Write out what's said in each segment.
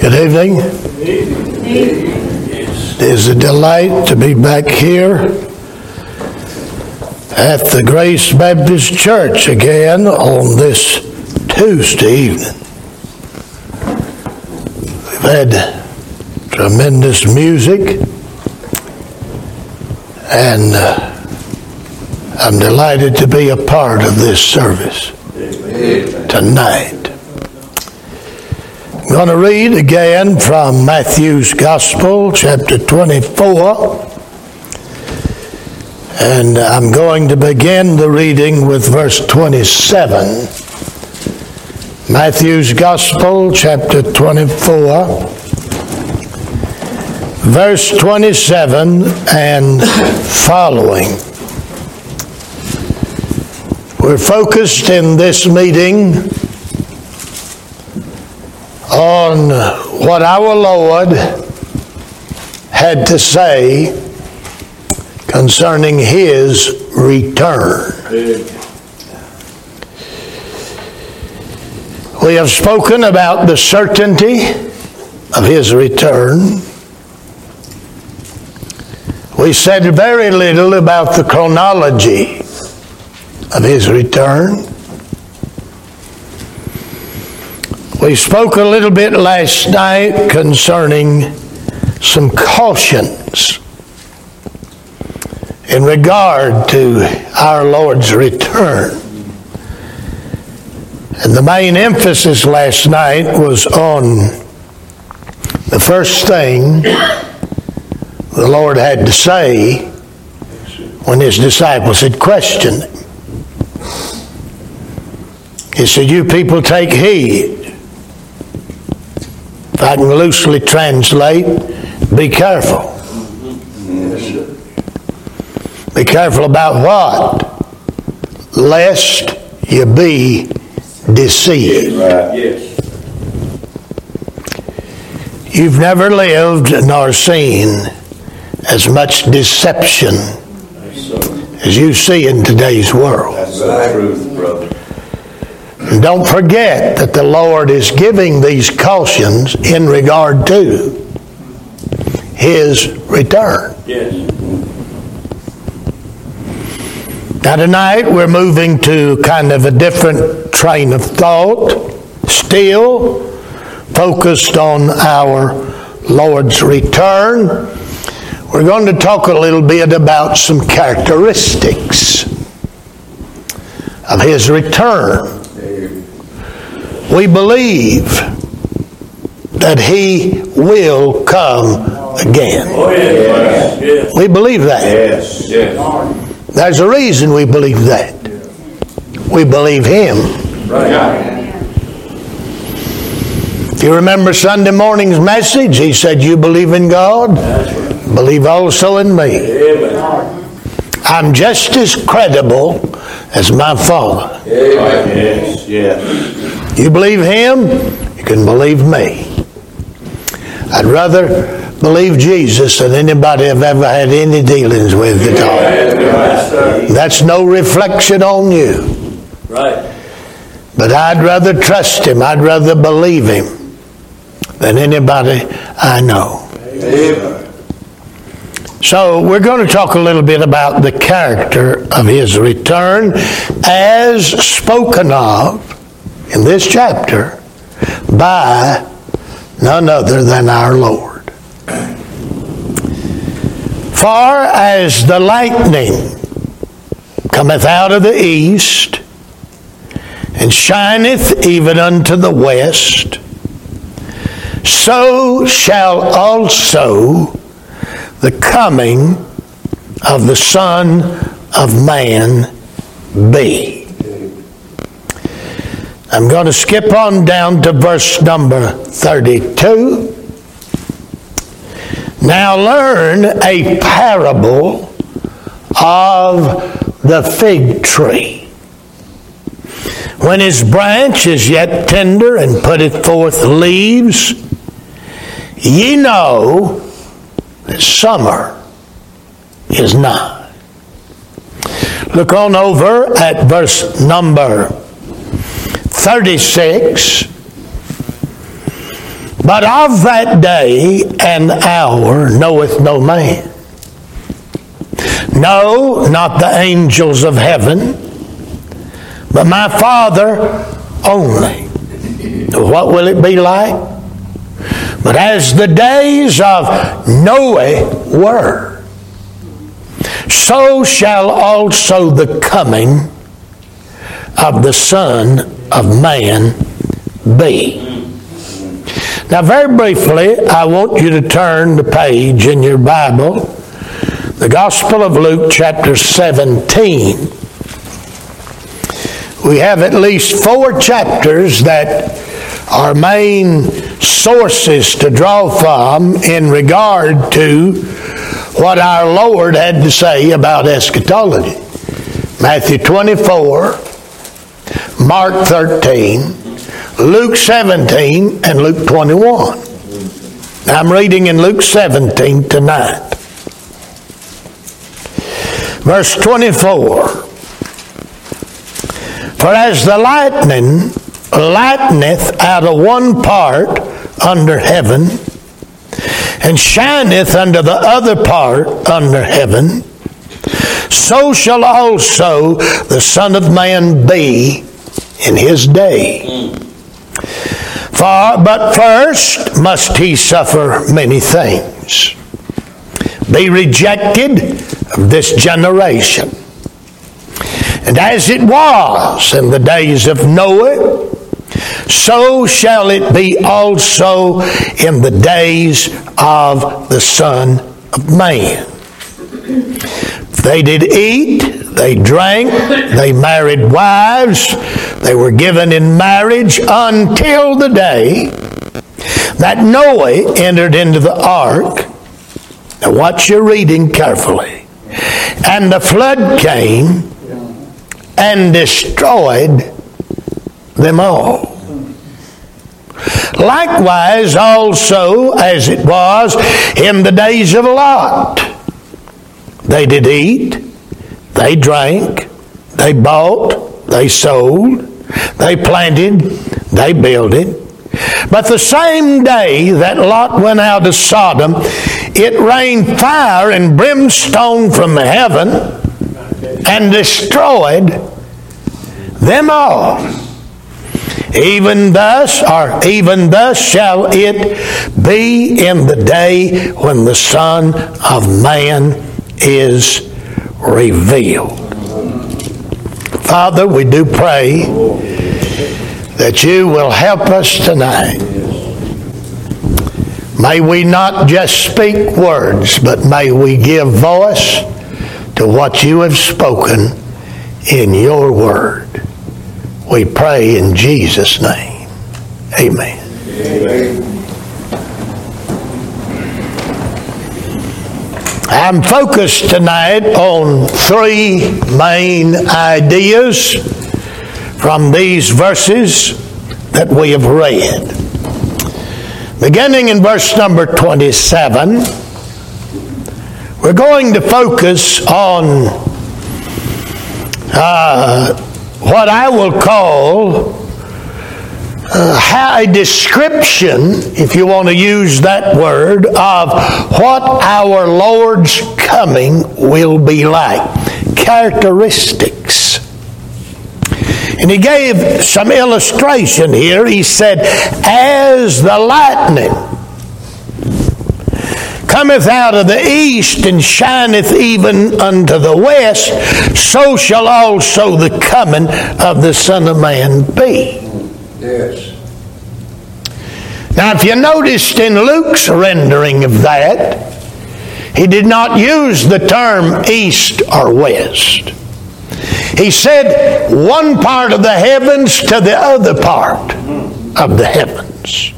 Good evening. It is a delight to be back here at the Grace Baptist Church again on this Tuesday evening. We've had tremendous music, and I'm delighted to be a part of this service tonight. I'm going to read again from Matthew's Gospel, chapter 24. And I'm going to begin the reading with verse 27. Matthew's Gospel, chapter 24, verse 27 and following. We're focused in this meeting on what our Lord had to say concerning His return. We have spoken about the certainty of His return. We said very little about the chronology of His return. We spoke a little bit last night concerning some cautions in regard to our Lord's return. And the main emphasis last night was on the first thing the Lord had to say when His disciples had questioned Him. He said, "You people take heed." If I can loosely translate, be careful. Be careful about what? Lest you be deceived. You've never lived nor seen as much deception as you see in today's world. That's the truth, brother. And don't forget that the Lord is giving these cautions in regard to His return. Yes. Now tonight we're moving to kind of a different train of thought, still focused on our Lord's return. We're going to talk a little bit about some characteristics of His return. We believe that He will come again. Oh, yes. Yes. We believe that. Yes. Yes. There's a reason we believe that. We believe Him. Right. If you remember Sunday morning's message, he said, "You believe in God, believe also in me. Amen. I'm just as credible as my Father." Amen. Yes. Yes. You believe Him, you can believe me. I'd rather believe Jesus than anybody I've ever had any dealings with at all. That's no reflection on you. Right. But I'd rather trust Him, I'd rather believe Him than anybody I know. Amen. So we're going to talk a little bit about the character of His return as spoken of in this chapter by none other than our Lord. "For as the lightning cometh out of the east, and shineth even unto the west, so shall also the coming of the Son of Man be." I'm going to skip on down to verse number 32. "Now learn a parable of the fig tree. When his branch is yet tender and putteth forth leaves, ye know that summer is nigh." Look on over at verse number 36. But of that day and hour knoweth no man. No, not the angels of heaven, but my Father only. What will it be like? But as the days of Noah were, so shall also the coming of the Son of Man be. Now, very briefly, I want you to turn the page in your Bible, the Gospel of Luke, chapter 17. We have at least 4 chapters that are main sources to draw from in regard to what our Lord had to say about eschatology. Matthew 24, Mark 13, Luke 17, and Luke 21. I'm reading in Luke 17 tonight. Verse 24. For as the lightning lighteneth out of one part under heaven, and shineth unto the other part under heaven, so shall also the Son of Man be in his day. But first must he suffer many things, be rejected of this generation. And as it was in the days of Noah, so shall it be also in the days of the Son of Man. They did eat, they drank, they married wives, they were given in marriage until the day that Noah entered into the ark. Now watch your reading carefully. And the flood came and destroyed them all. Likewise also as it was in the days of Lot. They did eat, they drank, they bought, they sold, they planted, they builded. But the same day that Lot went out of Sodom, it rained fire and brimstone from heaven and destroyed them all. Even thus shall it be in the day when the Son of Man is revealed. Father, we do pray that you will help us tonight. May we not just speak words, but may we give voice to what you have spoken in your word. We pray in Jesus' name. Amen. Amen. I'm focused tonight on 3 main ideas from these verses that we have read. Beginning in verse number 27, we're going to focus on what I will call a description, if you want to use that word, of what our Lord's coming will be like. Characteristics. And he gave some illustration here. He said, as the lightning cometh out of the east and shineth even unto the west, so shall also the coming of the Son of Man be. Yes. Now, if you noticed in Luke's rendering of that, he did not use the term east or west. He said one part of the heavens to the other part of the heavens.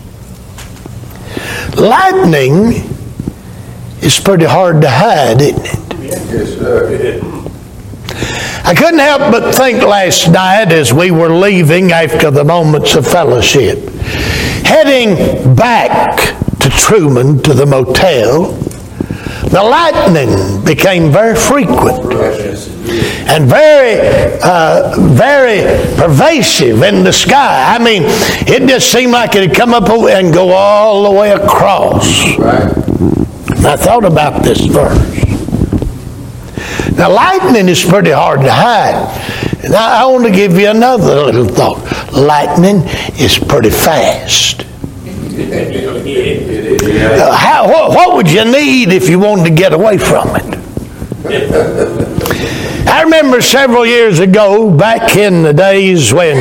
Lightning is pretty hard to hide, isn't it? Yes, sir. I couldn't help but think last night as we were leaving after the moments of fellowship, heading back to Truman to the motel, the lightning became very frequent and very pervasive in the sky. I mean, it just seemed like it had come up and go all the way across. I thought about this verse. Now, lightning is pretty hard to hide. Now, I want to give you another little thought. Lightning is pretty fast. What would you need if you wanted to get away from it? I remember several years ago, back in the days when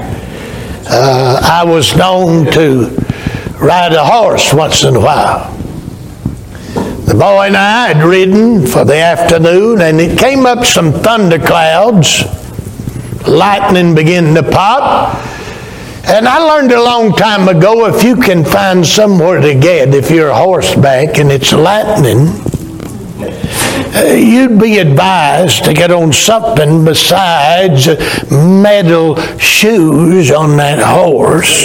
I was known to ride a horse once in a while. The boy and I had ridden for the afternoon, and it came up some thunderclouds. Lightning began to pop. And I learned a long time ago, if you can find somewhere to get, if you're horseback and it's lightning, you'd be advised to get on something besides metal shoes on that horse.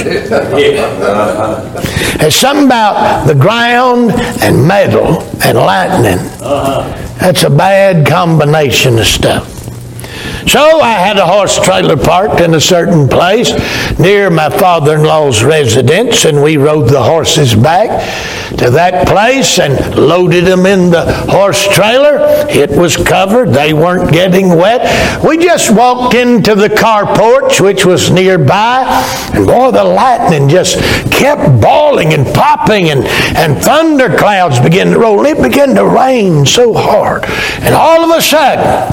There's something about the ground and metal and lightning. That's a bad combination of stuff. So I had a horse trailer parked in a certain place near my father-in-law's residence, and we rode the horses back to that place and loaded them in the horse trailer. It was covered. They weren't getting wet. We just walked into the carport, which was nearby, and boy, the lightning just kept bawling and popping, and thunderclouds began to roll. It began to rain so hard. And all of a sudden,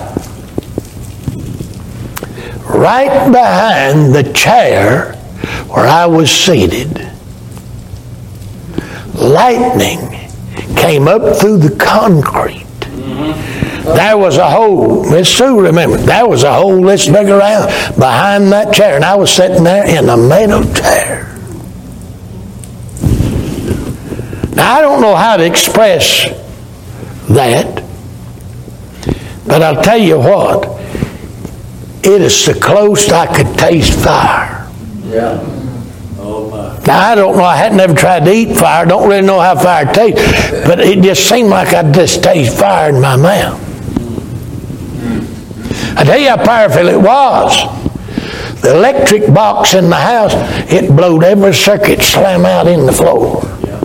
right behind the chair where I was seated, lightning came up through the concrete. There was a hole. Miss Sue, remember, there was a hole this big around behind that chair, and I was sitting there in a metal chair. Now, I don't know how to express that, but I'll tell you what. It is the closest I could taste fire. Yeah. Now, I don't know. I hadn't ever tried to eat fire. Don't really know how fire tastes. But it just seemed like I just taste fire in my mouth. I tell you how powerful it was. The electric box in the house, it blowed every circuit slam out in the floor.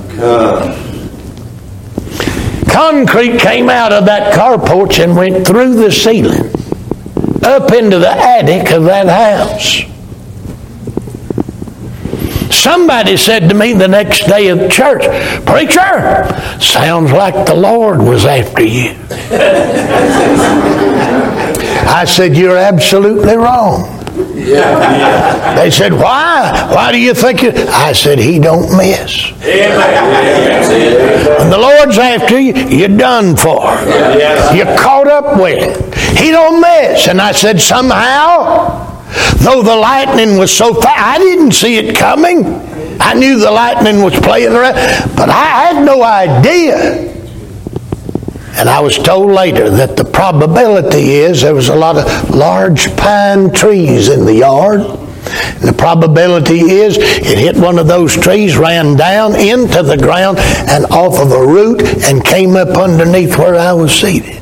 Concrete came out of that carport and went through the ceiling up into the attic of that house. Somebody said to me the next day at church, "Preacher, sounds like the Lord was after you." I said, "You're absolutely wrong." They said, "Why? Why do you think it?" I said, "He don't miss." When the Lord's after you, you're done for. You're caught up with it. He don't miss. And I said, somehow, though the lightning was so fast, I didn't see it coming. I knew the lightning was playing around, but I had no idea. And I was told later that the probability is there was a lot of large pine trees in the yard. And the probability is it hit one of those trees, ran down into the ground and off of a root and came up underneath where I was seated.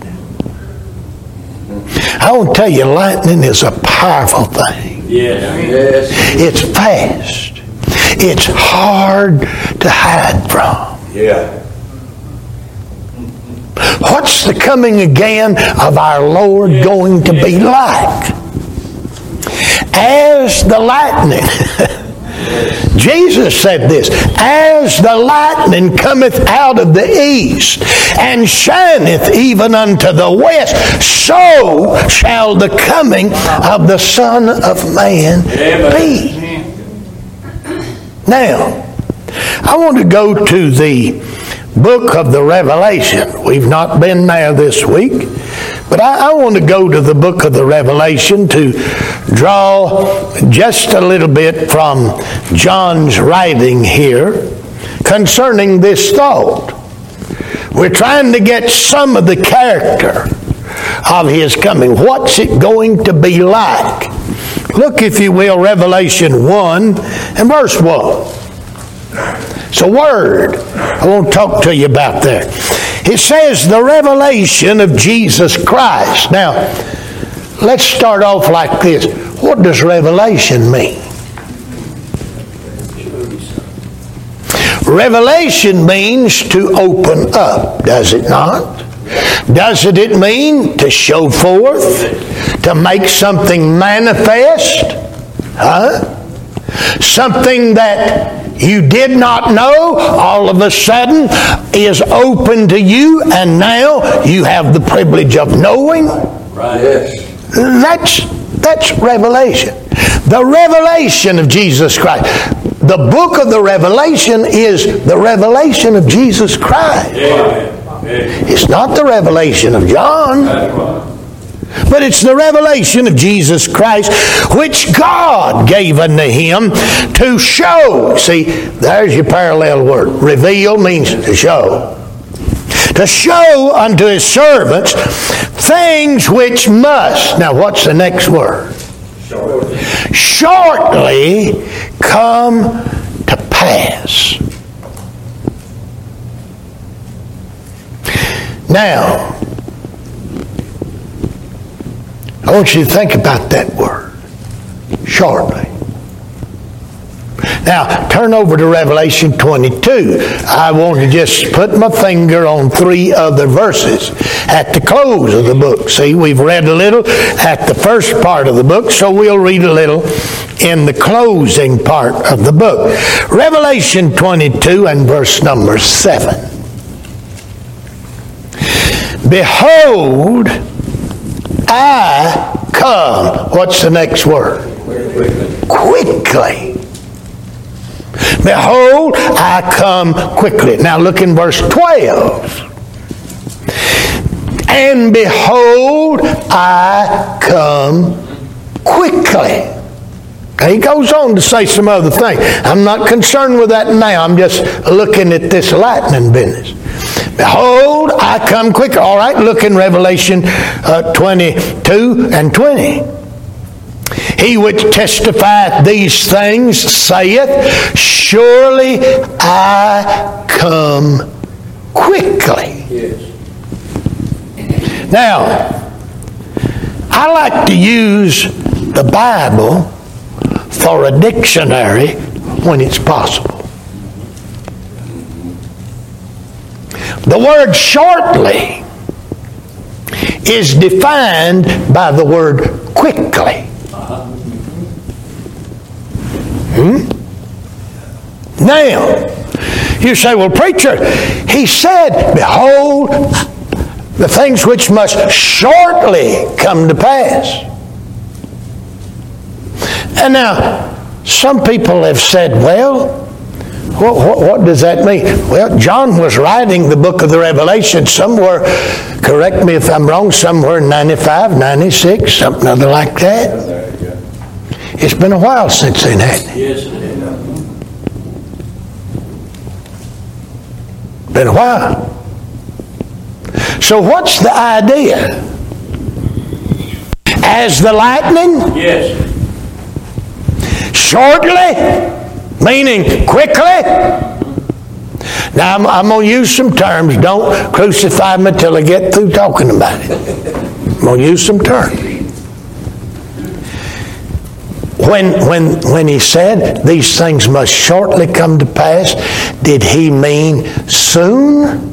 I want to tell you, lightning is a powerful thing. Yes. It's fast. It's hard to hide from. Yeah. What's the coming again of our Lord going to be like? As the lightning. Jesus said this, "As the lightning cometh out of the east, and shineth even unto the west, so shall the coming of the Son of Man be." Now, I want to go to the book of the Revelation. We've not been there this week, but I want to go to the book of the Revelation to draw just a little bit from John's writing here concerning this thought. We're trying to get some of the character of his coming. What's it going to be like? Look, if you will, Revelation 1 and verse 1. It's a word I want to talk to you about there. It says the revelation of Jesus Christ. Now, let's start off like this. What does revelation mean? Revelation means to open up, does it not? Doesn't it mean to show forth? To make something manifest? Something that you did not know, all of a sudden is open to you, and now you have the privilege of knowing. Right. Yes. That's revelation. The revelation of Jesus Christ. The book of the Revelation is the revelation of Jesus Christ. Amen. It's not the revelation of John. That's right. But it's the revelation of Jesus Christ, which God gave unto him to show. See, there's your parallel word. Reveal means to show. To show unto his servants things which must. Now, what's the next word? Shortly come to pass. Now, I want you to think about that word. Shortly. Now, turn over to Revelation 22. I want to just put my finger on 3 other verses at the close of the book. See, we've read a little at the first part of the book, so we'll read a little in the closing part of the book. Revelation 22 and verse number 7. Behold, I come. What's the next word? Quickly. Behold, I come quickly. Now look in verse 12. And behold, I come quickly. Now he goes on to say some other things. I'm not concerned with that now. I'm just looking at this lightning business. Behold, I come quickly. All right, look in Revelation 22 and 20. He which testifieth these things saith, surely I come quickly. Yes. Now, I like to use the Bible for a dictionary when it's possible. The word shortly is defined by the word quickly. Now, you say, well, preacher, he said, behold, the things which must shortly come to pass. And now, some people have said, well, what does that mean? Well, John was writing the book of the Revelation somewhere, correct me if I'm wrong, somewhere in 95, 96, something other like that. It's been a while since then, hasn't it? Yes, it is. Been a while. So what's the idea? As the lightning? Yes. Shortly? Meaning quickly? Now I'm going to use some terms. Don't crucify me till I get through talking about it. I'm going to use some terms. When he said these things must shortly come to pass, did he mean soon?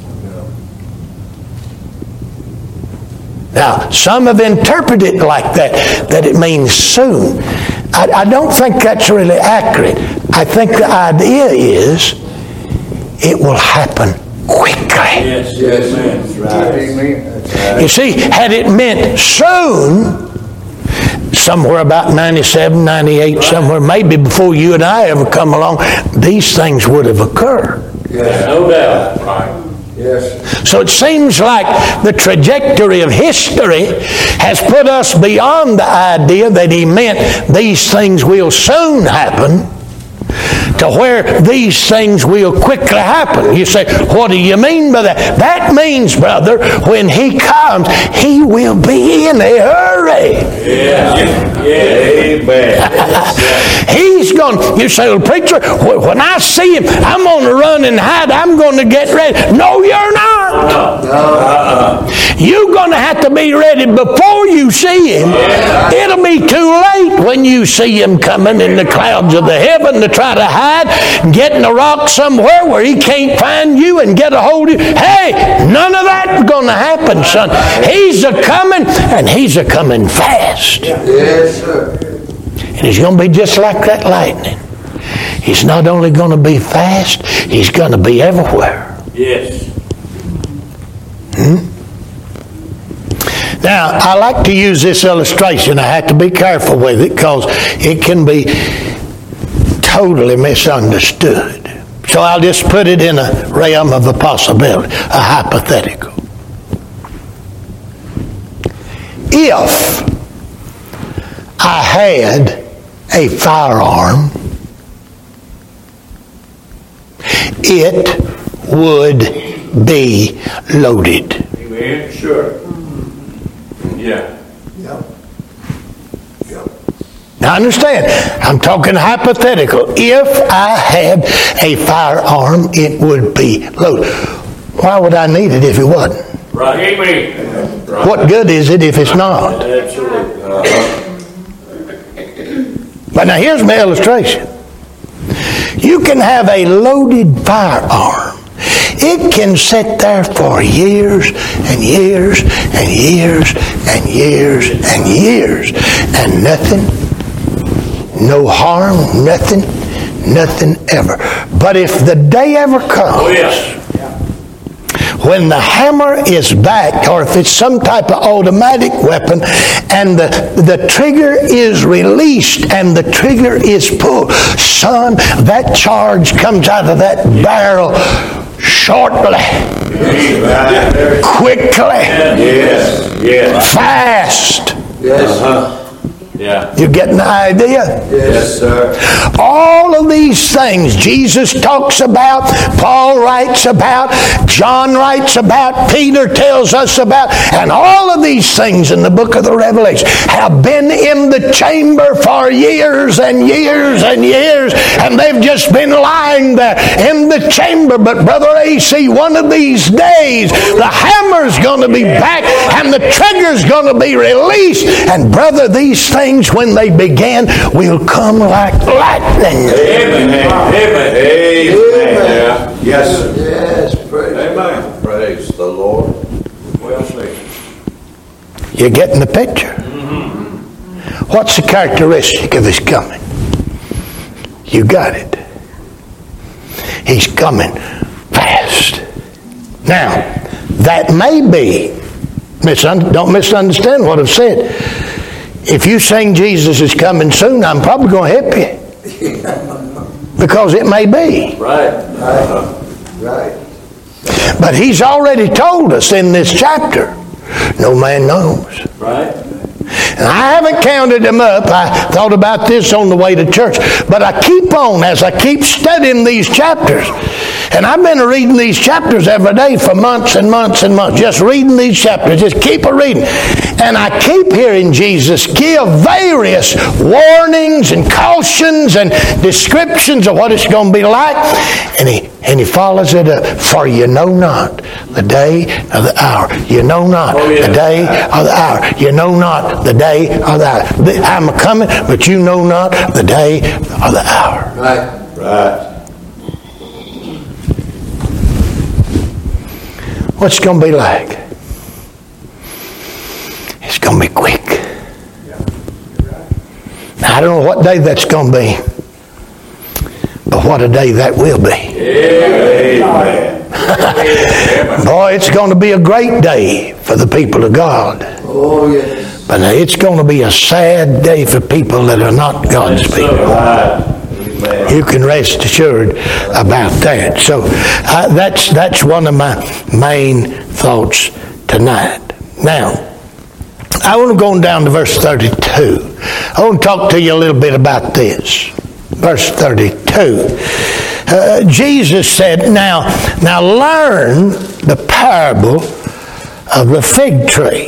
Now, some have interpreted it like that it means soon. I don't think that's really accurate. I think the idea is it will happen quickly. Yes, yes, right. You see, had it meant soon, somewhere about 97, 98, somewhere, maybe before you and I ever come along, these things would have occurred. Yes, no doubt. Right. Yes. So it seems like the trajectory of history has put us beyond the idea that he meant these things will soon happen to where these things will quickly happen. You say, what do you mean by that? That means, brother, when He comes, He will be in a hurry. Amen. He's going, you say, well, preacher, when I see Him, I'm going to run and hide. I'm going to get ready. No, you're not. You're going to have to be ready before you see Him. It'll be too late when you see Him coming in the clouds of the heaven to try to hide, get in a rock somewhere where He can't find you and get a hold of you. Hey, none of that's going to happen, son. He's a-coming, and He's a-coming fast. Yes, sir. And He's going to be just like that lightning. He's not only going to be fast, He's going to be everywhere. Yes. Now, I like to use this illustration. I have to be careful with it because it can be totally misunderstood. So I'll just put it in a realm of a possibility, a hypothetical. If I had a firearm, it would be loaded. Amen. Sure. Yeah. Yep. Now understand, I'm talking hypothetical. If I had a firearm, it would be loaded. Why would I need it if it wasn't? Right. Amen. Right. What good is it if it's not? Absolutely. But now here's my illustration. You can have a loaded firearm. It can sit there for years and years and years and years and years and nothing, no harm, nothing ever. But if the day ever comes, when the hammer is back, or if it's some type of automatic weapon, and the trigger is released and the trigger is pulled, son, that charge comes out of that barrel shortly, quickly, fast. Yeah. You getting the idea? Yes, sir. All of these things Jesus talks about, Paul writes about, John writes about, Peter tells us about, and all of these things in the book of the Revelation have been in the chamber for years and years and years, and they've just been lying there in the chamber. But Brother AC, one of these days, the hammer's going to be back and the trigger's going to be released, and brother, these things when they begin will come like lightning. Amen. Amen. Amen. Yes, sir. Yes, praise Amen. Praise the Lord. Well said. You're getting the picture? What's the characteristic of His coming? You got it. He's coming fast. Now, that may be, don't misunderstand what I've said. If you sing Jesus is coming soon, I'm probably going to help you. Because it may be. Right. Right. But He's already told us in this chapter, no man knows. Right. And I haven't counted them up. I thought about this on the way to church. But I keep on as I keep studying these chapters. And I've been reading these chapters every day for months and months and months. Just reading these chapters. Just keep reading. And I keep hearing Jesus give various warnings and cautions and descriptions of what it's going to be like. And he follows it up. For you know not the day or the hour. You know not the day or the hour. You know not the day or the hour. I'm coming, but you know not the day or the hour. Right. Right. What's it going to be like? It's going to be quick. Now, I don't know what day that's going to be, but what a day that will be. Amen. Boy, it's going to be a great day for the people of God. Oh, yes. But it's going to be a sad day for people that are not God's people. Right. You can rest assured about that. So that's one of my main thoughts tonight. Now, I want to go down to verse 32. I want to talk to you a little bit about this. verse 32. Jesus said, now learn the parable of the fig tree.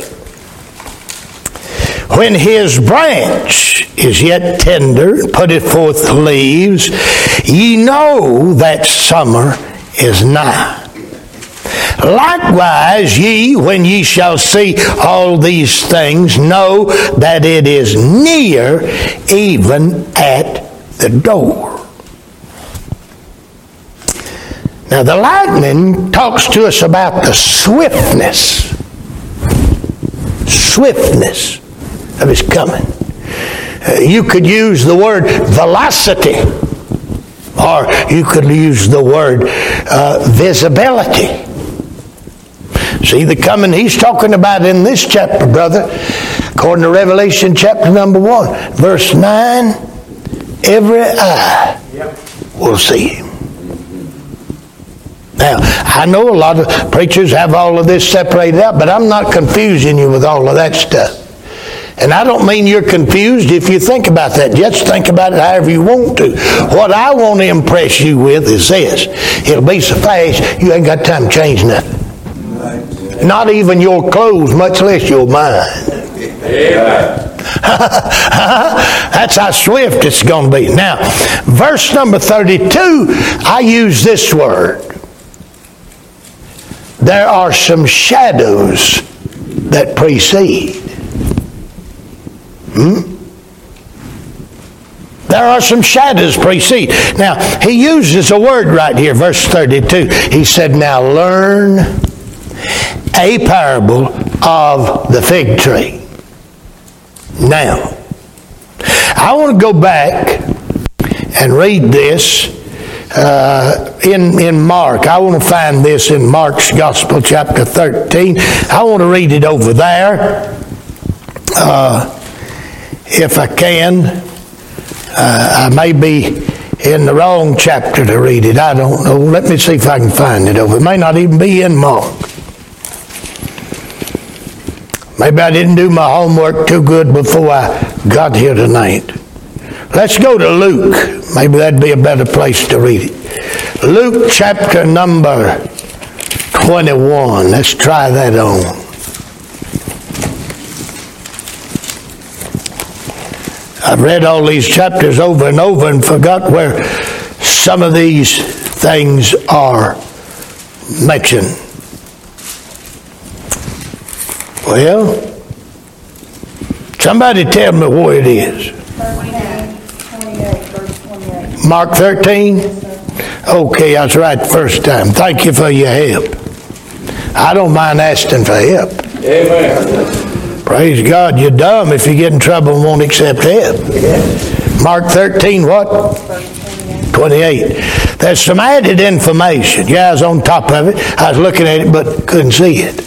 When his branch is yet tender, putteth forth leaves, ye know that summer is nigh. Likewise, ye, when ye shall see all these things, know that it is near, even at the door. Now, the lightning talks to us about the swiftness of his coming. You could use the word velocity, or you could use the word visibility. See, the coming he's talking about in this chapter, brother, according to Revelation chapter number 1, verse 9, every eye will see him. Now, I know a lot of preachers have all of this separated out, but I'm not confusing you with all of that stuff. And I don't mean you're confused if you think about that. Just think about it however you want to. What I want to impress you with is this. It'll be so fast, you ain't got time to change nothing. Not even your clothes, much less your mind. Amen. That's how swift it's going to be. Now, verse number 32, I use this word. There are some shadows that precede. There are some shadows precede. Now, he uses a word right here, verse 32. He said, now learn a parable of the fig tree. Now, I want to go back and read this in Mark. I want to find this in Mark's Gospel, chapter 13. I want to read it over there. If I can. I may be in the wrong chapter to read it. I don't know. Let me see if I can find it over. It may not even be in Mark. Maybe I didn't do my homework too good before I got here tonight. Let's go to Luke. Maybe that'd be a better place to read it. Luke chapter number 21. Let's try that on. I've read all these chapters over and over and forgot where some of these things are mentioned. Well, somebody tell me where it is. 28, verse 28. Mark 13? Okay, I was right the first time. Thank you for your help. I don't mind asking for help. Amen. Praise God, you're dumb if you get in trouble and won't accept help. Mark 13, what? 28. There's some added information. Yeah, I was on top of it. I was looking at it but couldn't see it.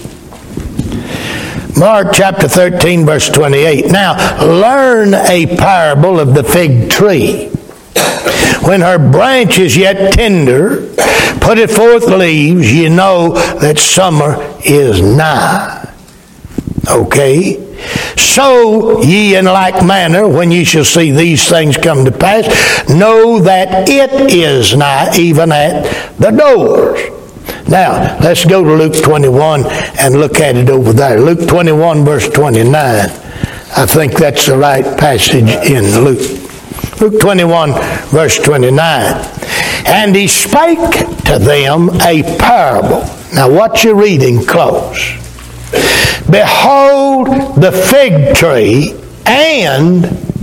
Mark chapter 13, verse 28. Now, learn a parable of the fig tree. When her branch is yet tender, putteth forth leaves, ye know that summer is nigh. Okay? So ye in like manner, when ye shall see these things come to pass, know that it is nigh, even at the doors. Now, let's go to Luke 21 and look at it over there. Luke 21, verse 29. I think that's the right passage in Luke. Luke 21, verse 29. And he spake to them a parable. Now, what you're reading close. Behold the fig tree and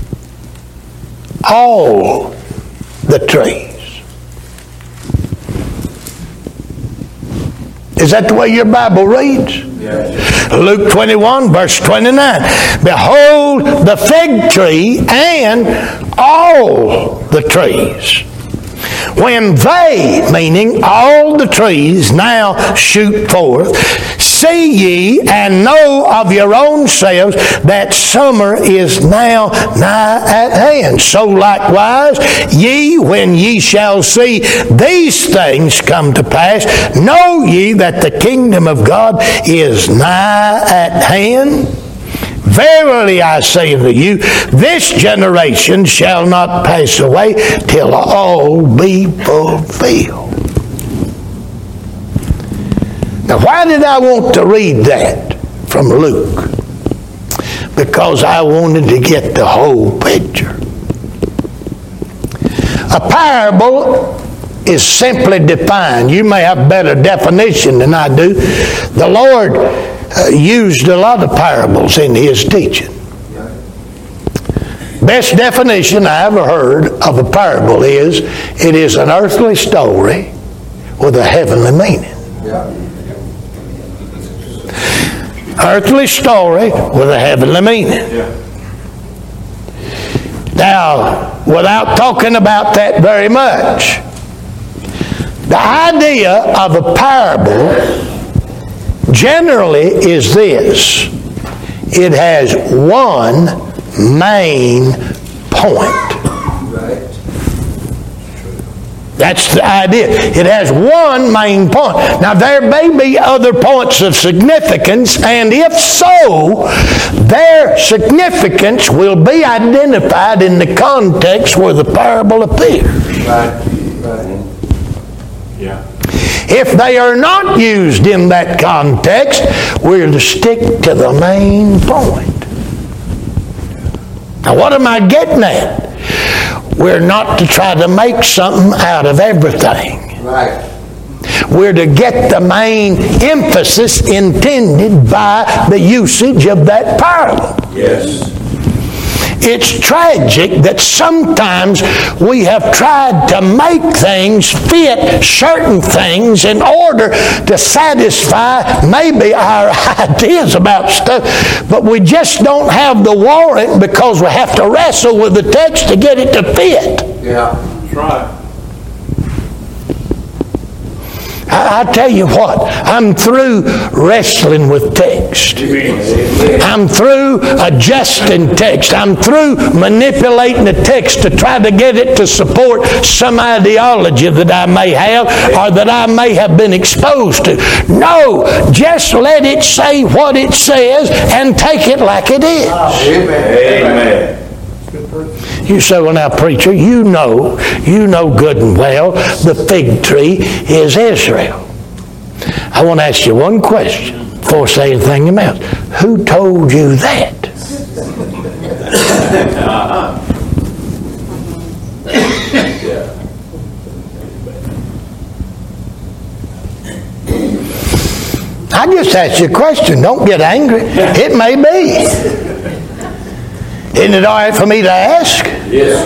all the trees. Is that the way your Bible reads? Yes. Luke 21, verse 29. Behold the fig tree and all the trees. When they, meaning all the trees, now shoot forth, see ye and know of your own selves that summer is now nigh at hand. So likewise, ye, when ye shall see these things come to pass, know ye that the kingdom of God is nigh at hand. Verily I say unto you, this generation shall not pass away till all be fulfilled. Now, why did I want to read that from Luke? Because I wanted to get the whole picture. A parable is simply defined. You may have a better definition than I do. The Lord used a lot of parables in His teaching. Best definition I ever heard of a parable is, it is an earthly story with a heavenly meaning. Earthly story with a heavenly meaning. Now, without talking about that very much, the idea of a parable generally is this: it has one main point. That's the idea. It has one main point. Now, there may be other points of significance, and if so, their significance will be identified in the context where the parable appears. If they are not used in that context, we're to stick to the main point. Now, what am I getting at? We're not to try to make something out of everything. Right. We're to get the main emphasis intended by the usage of that parable. Yes. It's tragic that sometimes we have tried to make things fit certain things in order to satisfy maybe our ideas about stuff, but we just don't have the warrant because we have to wrestle with the text to get it to fit. Yeah. That's right. I tell you what, I'm through wrestling with text. I'm through adjusting text. I'm through manipulating the text to try to get it to support some ideology that I may have or that I may have been exposed to. No, just let it say what it says and take it like it is. Amen. You say, well now preacher, you know good and well the fig tree is Israel. I want to ask you one question before I say anything else. Who told you that? I just asked you a question. Don't get angry. It may be. Isn't it all right for me to ask? Yes.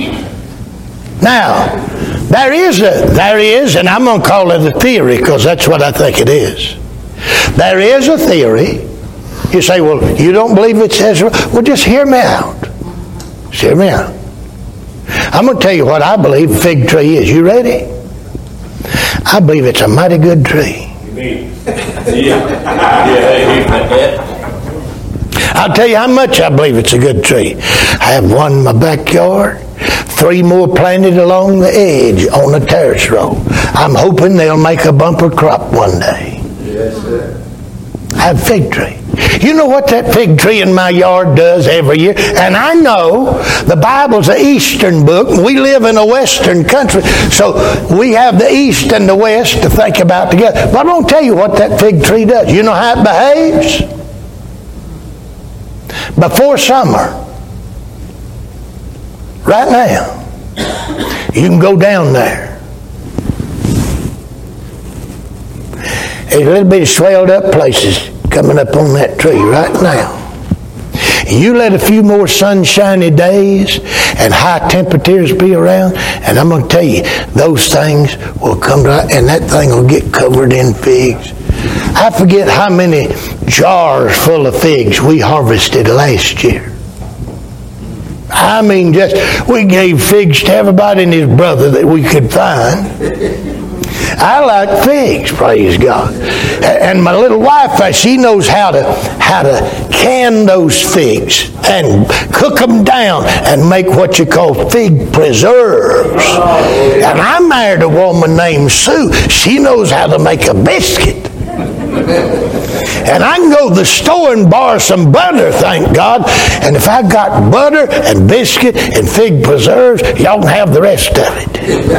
Now, there is, and I'm going to call it a theory because that's what I think it is. There is a theory. You say, well, you don't believe it's Israel? Well, just hear me out. Just hear me out. I'm going to tell you what I believe a fig tree is. You ready? I believe it's a mighty good tree. I'll tell you how much I believe it's a good tree. I have one in my backyard, 3 more planted along the edge on the terrace row. I'm hoping they'll make a bumper crop one day. Yes, sir. I have a fig tree. You know what that fig tree in my yard does every year? And I know the Bible's an Eastern book, and we live in a Western country, so we have the East and the West to think about together. But I'm going to tell you what that fig tree does. You know how it behaves? Before summer, right now, you can go down there. There's a little bit of swelled up places coming up on that tree right now. You let a few more sunshiny days and high temperatures be around, and I'm going to tell you, those things will come right, and that thing will get covered in figs. I forget how many jars full of figs we harvested last year. I mean, we gave figs to everybody and his brother that we could find. I like figs, praise God. And my little wife, she knows how to can those figs and cook them down and make what you call fig preserves. And I married a woman named Sue. She knows how to make a biscuit. And I can go to the store and borrow some butter, thank God. And if I got butter and biscuit and fig preserves, y'all can have the rest of it.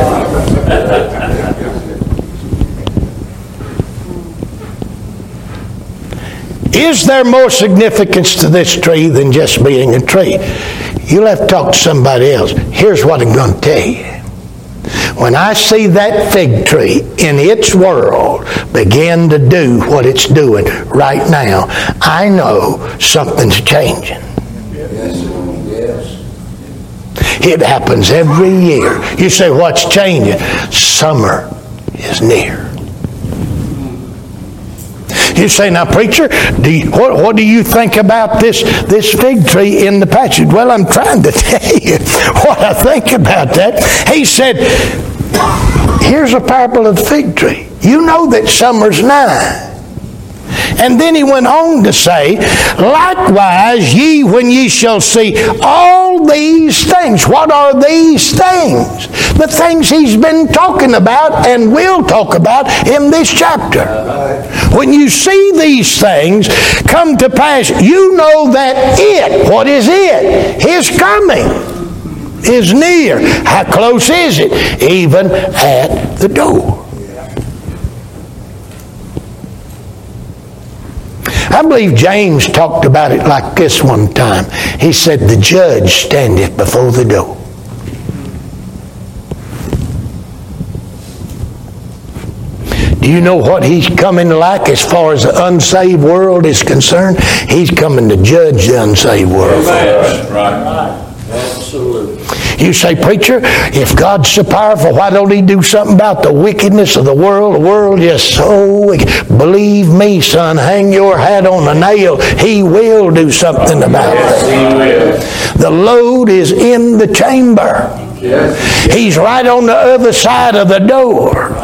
Is there more significance to this tree than just being a tree? You'll have to talk to somebody else. Here's what I'm going to tell you. When I see that fig tree in its world begin to do what it's doing right now, I know something's changing. Yes. It happens every year. You say, what's changing? Summer is near. You say, now preacher, what do you think about this fig tree in the passage? Well, I'm trying to tell you what I think about that. He said, here's a parable of the fig tree. You know that summer's nigh. And then he went on to say, likewise ye, when ye shall see all these things. What are these things? The things he's been talking about and will talk about in this chapter. When you see these things come to pass, you know that what is it? His coming is near. How close is it? Even at the door. I believe James talked about it like this one time. He said, the judge standeth before the door. Do you know what he's coming like as far as the unsaved world is concerned? He's coming to judge the unsaved world. Right. Absolutely. You say, preacher, if God's so powerful, why don't he do something about the wickedness of the world? The world is so wicked. Believe me, son, hang your hat on a nail. He will do something about it. The load is in the chamber. Yes. He's right on the other side of the door.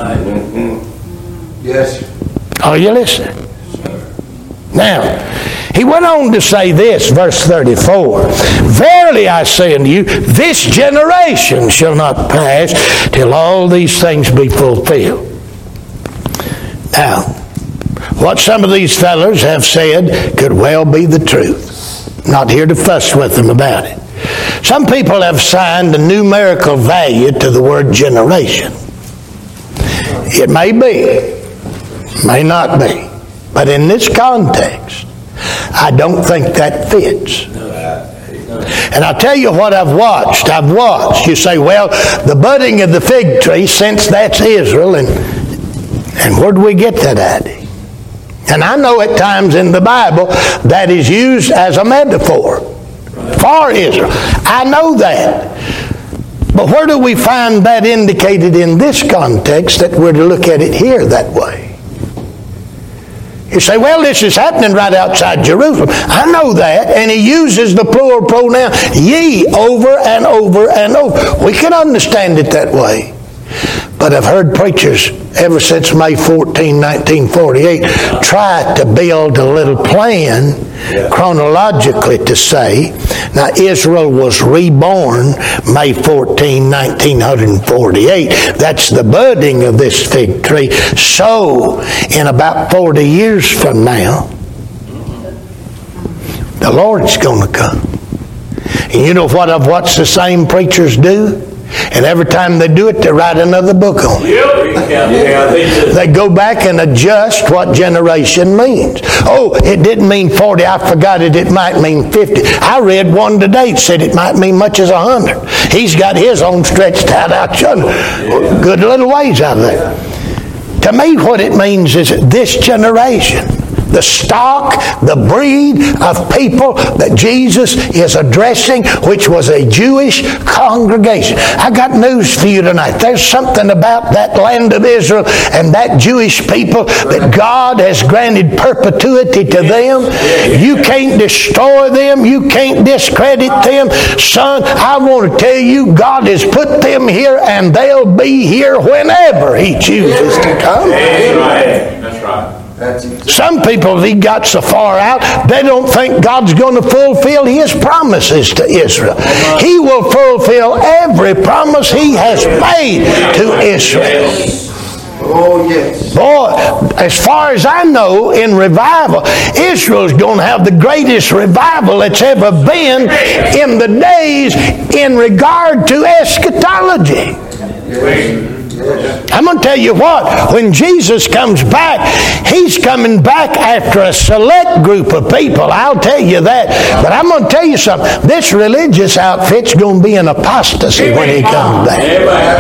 Yes. Are you listening? Now, he went on to say this, verse 34. Verily I say unto you, this generation shall not pass till all these things be fulfilled. Now, what some of these fellows have said could well be the truth. Not here to fuss with them about it. Some people have assigned a numerical value to the word generation. It may be, may not be. But in this context, I don't think that fits. And I'll tell you what I've watched. You say, well, the budding of the fig tree, since that's Israel, and where do we get that idea? And I know at times in the Bible that is used as a metaphor for Israel. I know that. But where do we find that indicated in this context that we're to look at it here that way? You say, well, this is happening right outside Jerusalem. I know that. And he uses the plural pronoun ye over and over and over. We can understand it that way. But I've heard preachers ever since May 14, 1948 try to build a little plan chronologically to say, now Israel was reborn May 14, 1948. That's the budding of this fig tree. So, in about 40 years from now, the Lord's going to come. And you know what I've watched the same preachers do? And every time they do it, they write another book on it. They go back and adjust what generation means. Oh, it didn't mean 40. I forgot it. It might mean 50. I read one today that said it might mean much as 100. He's got his own stretched out good little ways out there. To me, what it means is this generation, the stock, the breed of people that Jesus is addressing, which was a Jewish congregation. I got news for you tonight. There's something about that land of Israel and that Jewish people that God has granted perpetuity to them. You can't destroy them. You can't discredit them. Son, I want to tell you, God has put them here and they'll be here whenever He chooses to come. That's right. Some people, he got so far out, they don't think God's going to fulfill His promises to Israel. He will fulfill every promise He has made to Israel. Oh, yes. Boy, as far as I know, in revival, Israel's going to have the greatest revival that's ever been in the days in regard to eschatology. I'm going to tell you what, when Jesus comes back, He's coming back after a select group of people. I'll tell you that. But I'm going to tell you something. This religious outfit's going to be an apostasy when He comes back.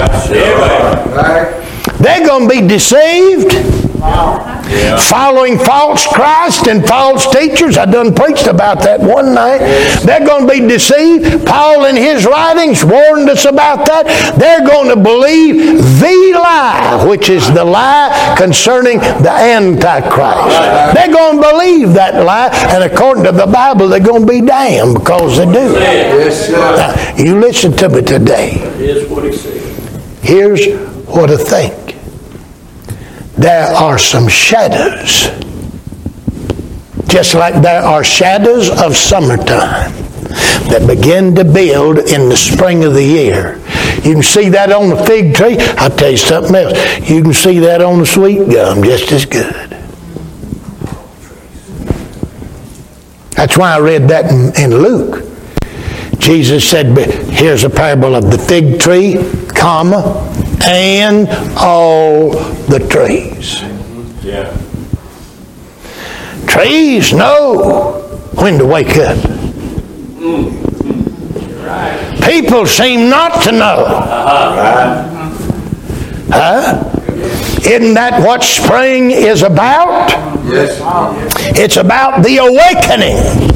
They're going to be deceived. Following false Christ and false teachers. I done preached about that one night. They're going to be deceived. Paul in his writings warned us about that. They're going to believe the lie, which is the lie concerning the Antichrist. They're going to believe that lie, and according to the Bible, they're going to be damned because they do. Yes, sir. Now, you listen to me today. Here's what he said. Here's what I think. There are some shadows, just like there are shadows of summertime that begin to build in the spring of the year. You can see that on the fig tree. I'll tell you something else. You can see that on the sweet gum just as good. That's why I read that in Luke. Jesus said, here's a parable of the fig tree, comma, and all the trees. Yeah. Trees know when to wake up. People seem not to know. Huh? Isn't that what spring is about? Yes. It's about the awakening.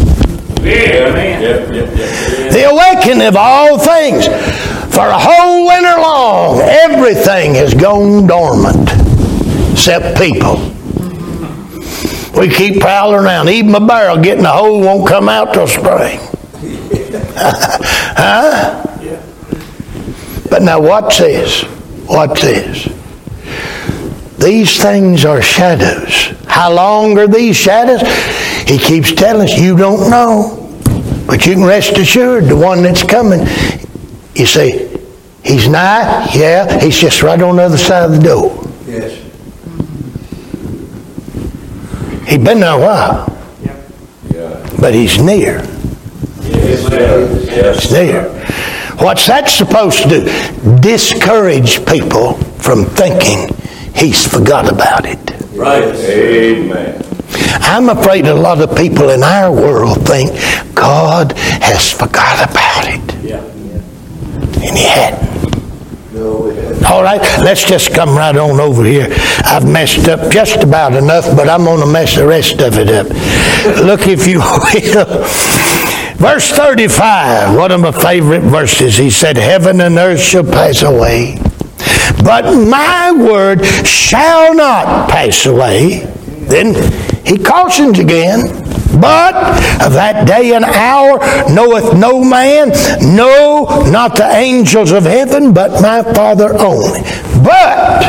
The awakening of all things. For a whole winter long, everything has gone dormant, except people. We keep prowling around. Even a barrel getting a hole won't come out till spring. Huh? But now watch this. Watch this. These things are shadows. How long are these shadows? He keeps telling us, you don't know. But you can rest assured, the one that's coming, you say, he's nigh? Yeah, he's just right on the other side of the door. Yes. He's been there a while. But he's near. He's near. What's that supposed to do? Discourage people from thinking he's forgot about it. Right. Amen. I'm afraid a lot of people in our world think God has forgot about it. Yeah. And He hadn't. No, we haven't. All right, let's just come right on over here. I've messed up just about enough, but I'm going to mess the rest of it up. Look, if you will. Verse 35, one of my favorite verses. He said, heaven and earth shall pass away, but my word shall not pass away. Then he cautions again, but of that day and hour knoweth no man, no, not the angels of heaven, but my Father only. But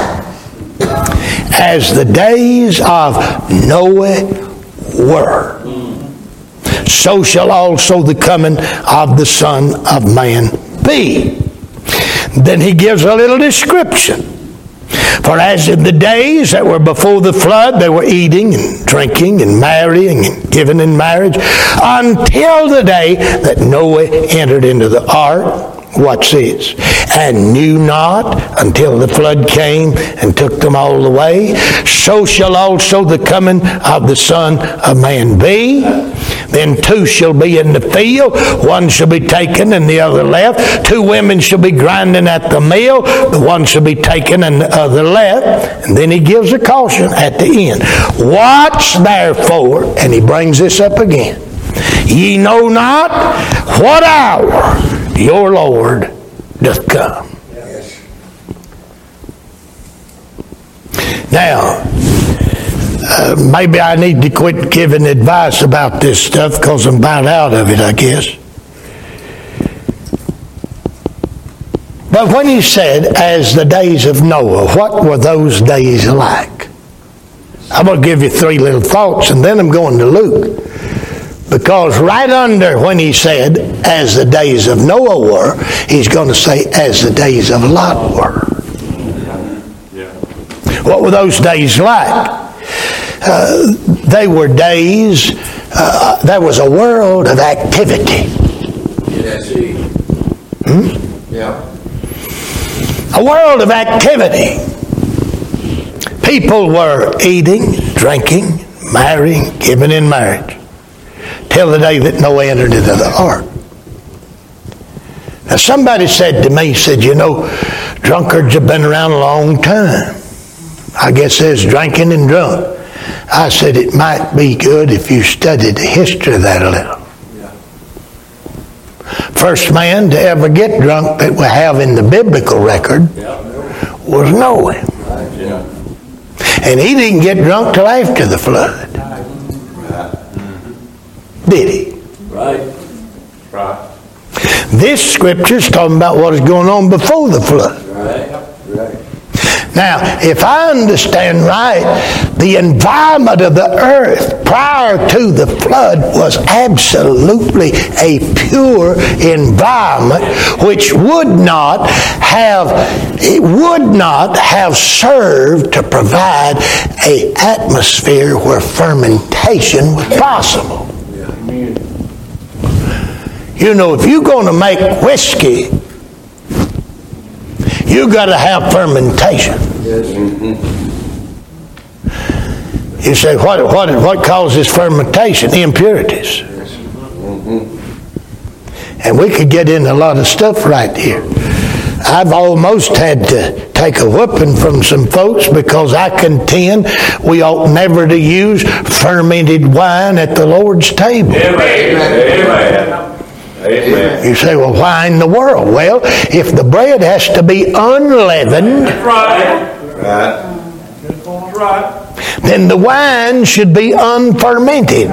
as the days of Noah were, so shall also the coming of the Son of Man be. Then he gives a little description. For as in the days that were before the flood, they were eating and drinking and marrying and giving in marriage until the day that Noah entered into the ark. Watch this. And knew not until the flood came and took them all away. So shall also the coming of the Son of Man be. Then two shall be in the field. One shall be taken and the other left. Two women shall be grinding at the mill. The one shall be taken and the other left. And then he gives a caution at the end. Watch therefore, and he brings this up again. Ye know not what hour your Lord doth come. Yes. Now, maybe I need to quit giving advice about this stuff because I'm about out of it, I guess. But when he said, as the days of Noah, what were those days like? I'm going to give you three little thoughts, and then I'm going to Luke. Because right under when he said, as the days of Noah were, he's going to say, as the days of Lot were. Yeah. What were those days like? They were days, there was a world of activity. Yes. Yeah. A world of activity. People were eating, drinking, marrying, giving in marriage, till the day that Noah entered into the ark. Now somebody said to me, you know, drunkards have been around a long time. I guess there's drinking and drunk. I said it might be good if you studied the history of that a little. First man to ever get drunk that we have in the biblical record was Noah. And he didn't get drunk till after the flood. Did he? Right. This scripture is talking about what is going on before the flood. Now, if I understand right, the environment of the earth prior to the flood was absolutely a pure environment which would not have served to provide an atmosphere where fermentation was possible. You know, if you're going to make whiskey, you got to have fermentation. You say, what causes fermentation? Impurities. And we could get into a lot of stuff right here. I've almost had to take a whooping from some folks because I contend we ought never to use fermented wine at the Lord's table. Amen. You say, well, why in the world? Well, if the bread has to be unleavened, then the wine should be unfermented.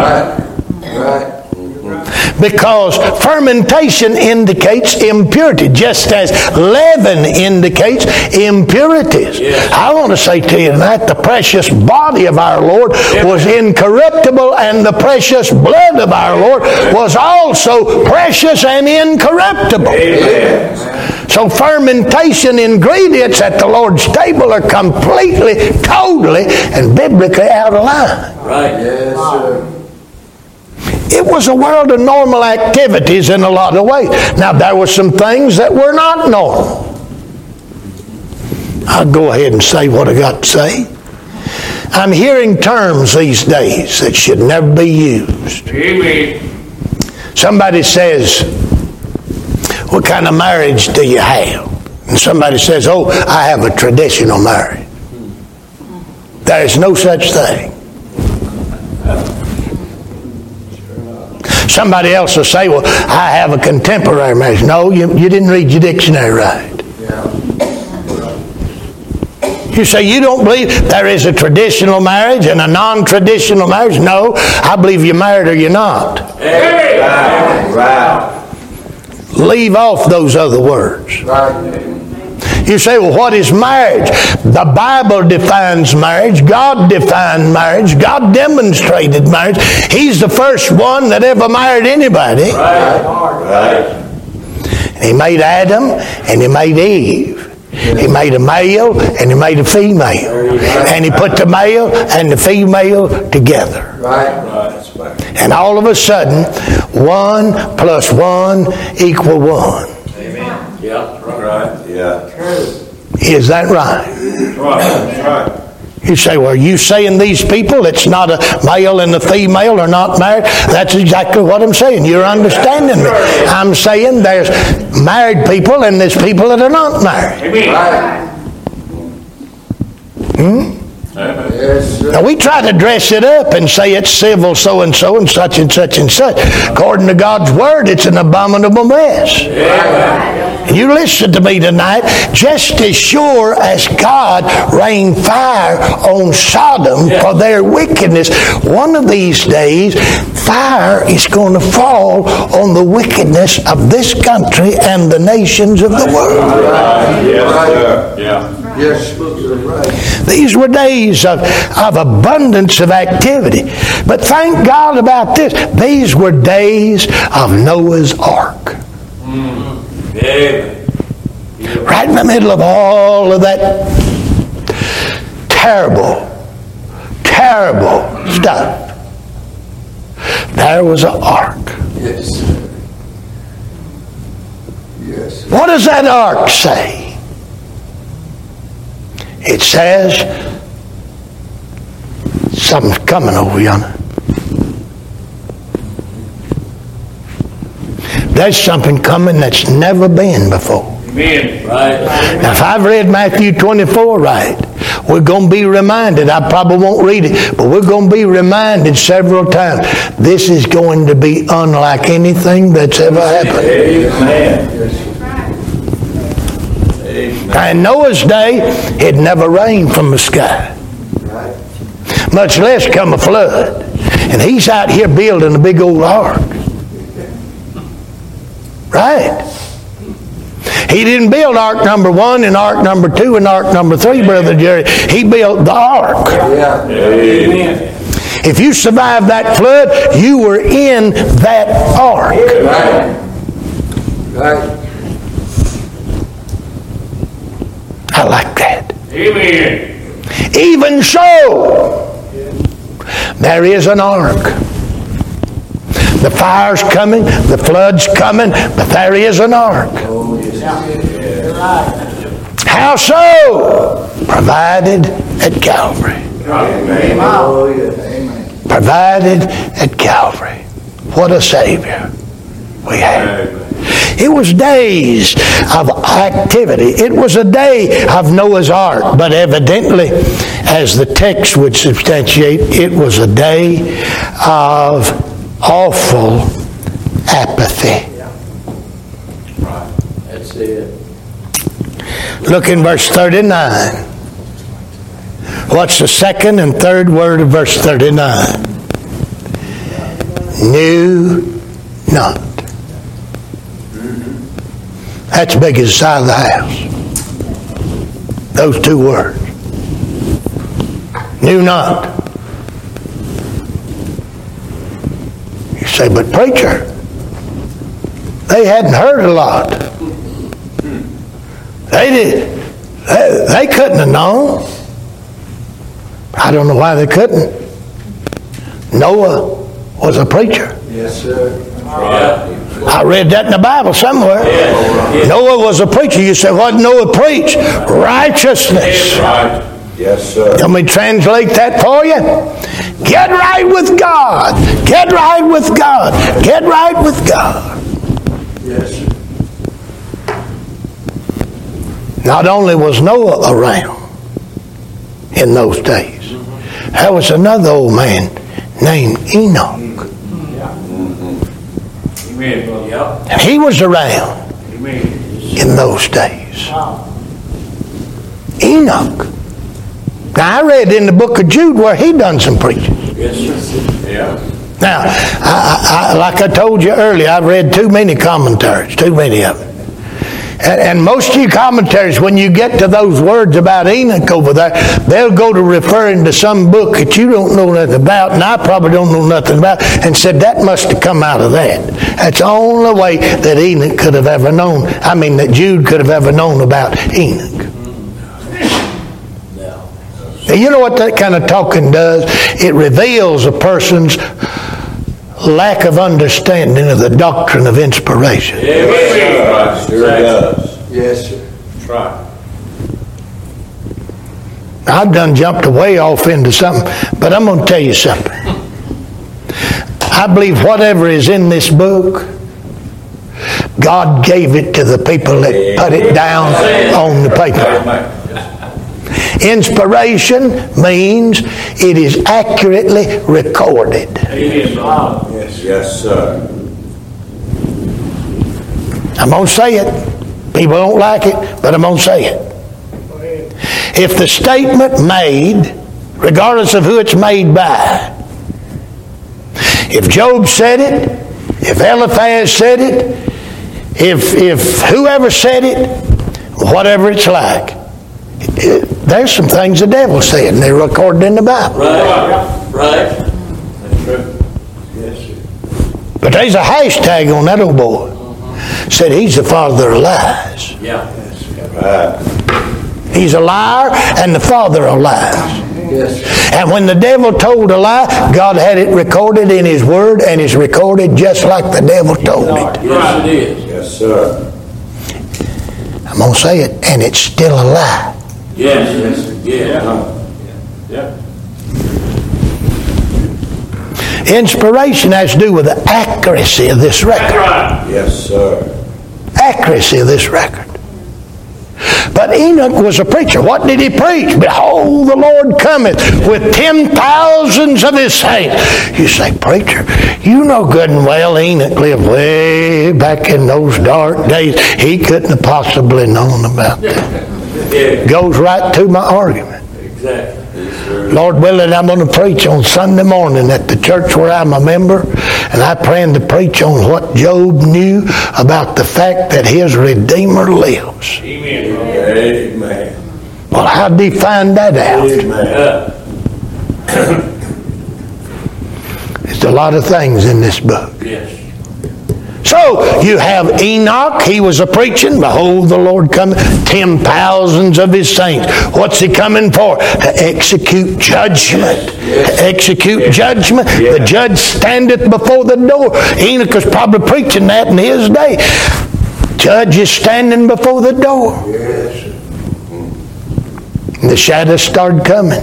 Because fermentation indicates impurity, just as leaven indicates impurities. I want to say to you tonight, the precious body of our Lord was incorruptible, and the precious blood of our Lord was also precious and incorruptible. So fermentation ingredients at the Lord's table are completely, totally, and biblically out of line. Right. Yes, sir. It was a world of normal activities in a lot of ways. Now, there were some things that were not normal. I'll go ahead and say what I got to say. I'm hearing terms these days that should never be used. Amen. Somebody says, what kind of marriage do you have? And somebody says, oh, I have a traditional marriage. There is no such thing. Somebody else will say, well, I have a contemporary marriage. No, you didn't read your dictionary right. You say you don't believe there is a traditional marriage and a non-traditional marriage? No, I believe you're married or you're not. Right. Leave off those other words. You say, well, what is marriage? The Bible defines marriage. God defined marriage. God demonstrated marriage. He's the first one that ever married anybody. Right. He made Adam and he made Eve. He made a male and he made a female. And he put the male and the female together. And all of a sudden, 1 + 1 = 1. Amen. Yeah. Right. Yeah. Is that right? Right. You say, well, are you saying these people, it's not a male and a female are not married? That's exactly what I'm saying. You're understanding me. I'm saying there's married people and there's people that are not married. Amen. Now we try to dress it up and say it's civil so-and-so and such and such and such. According to God's Word, it's an abominable mess. And you listen to me tonight, just as sure as God rained fire on Sodom for their wickedness, one of these days, fire is going to fall on the wickedness of this country and the nations of the world. Yes, sir. Yeah. Yes, right. These were days of abundance of activity. But thank God about this. These were days of Noah's Ark. Amen. Right in the middle of all of that terrible, terrible stuff. There was an ark. Yes. Yes. What does that ark say? It says something's coming over yonder. There's something coming that's never been before. Amen. Right. Now, if I've read Matthew 24 right, we're going to be reminded. I probably won't read it, but we're going to be reminded several times. This is going to be unlike anything that's ever happened. Amen. Now, in Noah's day, it never rained from the sky, much less come a flood. And he's out here building a big old ark. Right? He didn't build ark number 1 and ark number 2 and ark number 3, Brother Jerry. He built the ark. Yeah. Amen. If you survived that flood, you were in that ark. Right. Right. I like that. Amen. Even so, there is an ark. The fire's coming, the flood's coming, but there is an ark. Oh, yes. How so? Provided at Calvary. Amen. Oh, yes. Amen. Provided at Calvary. What a Savior we have. It was days of activity. It was a day of Noah's Ark. But evidently, as the text would substantiate, it was a day of awful apathy. That's it. Look in verse 39. What's the second and third word of verse 39? Knew not. That's big as the side of the house. Those two words. Knew not. You say, but preacher, they hadn't heard a lot. They couldn't have known. I don't know why they couldn't. Noah was a preacher. Yes, sir. Right. I read that in the Bible somewhere. Noah was a preacher. You say, what did Noah preach? Righteousness. Right. Yes, sir. Let me translate that for you. Get right with God. Get right with God. Get right with God. Yes, sir. Not only was Noah around in those days, there was another old man named Enoch. Amen. Yep. And he was around Amen. in those days. Enoch. Now, I read in the book of Jude where he done some preaching. Yes, sir. Yeah. Now, I like I told you earlier, I've read too many commentaries, too many of them. And most of your commentaries, when you get to those words about Enoch over there, they'll go to referring to some book that you don't know nothing about, and I probably don't know nothing about, and said that must have come out of that. That's the only way that Enoch could have ever known, that Jude could have ever known about Enoch. Now, you know what that kind of talking does? It reveals a person's lack of understanding of the doctrine of inspiration. Amen. Sure does. Yes, sir. That's right. I've done jumped way off into something, but I'm going to tell you something. I believe whatever is in this book, God gave it to the people that put it down on the paper. Inspiration means it is accurately recorded. Amen. Yes, sir. I'm going to say it. People don't like it, but I'm going to say it. If the statement made, regardless of who it's made by, if Job said it, if Eliphaz said it, if whoever said it, whatever it's like, there's some things the devil said, and they're recorded in the Bible. Right. That's true. Yes, sir. But there's a hashtag on that old boy. Said he's the father of lies. Yeah. He's a liar and the father of lies. Yes, sir. And when the devil told a lie, God had it recorded in His Word, and it's recorded just like the devil told it. Yes, it is. Yes, sir. I'm going to say it, and it's still a lie. Yes. Yeah. Inspiration has to do with the accuracy of this record. Yes, sir. Accuracy of this record. But Enoch was a preacher. What did he preach? Behold, the Lord cometh with 10,000s of His saints. You say, preacher, you know good and well Enoch lived way back in those dark days. He couldn't have possibly known about that. Goes right to my argument. Exactly. Lord willing, I'm going to preach on Sunday morning at the church where I'm a member, and I plan to preach on what Job knew about the fact that his Redeemer lives. Amen. Amen. Well, how did he find that out? Amen. There's a lot of things in this book. Yes. So, you have Enoch, he was a preaching, behold the Lord cometh, 10,000s of His saints. What's He coming for? To execute judgment. Execute judgment. The judge standeth before the door. Enoch was probably preaching that in his day. Judge is standing before the door. Yes. And the shadows started coming.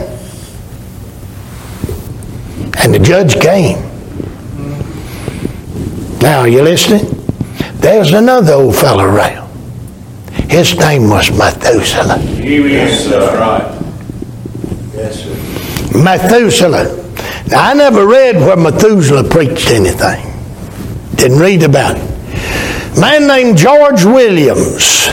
And the judge came. Now, are you listening? There's another old fellow around. His name was Methuselah. Yes, sir. Right. Yes, sir. Methuselah. Now, I never read where Methuselah preached anything. Didn't read about it. A man named George Williams.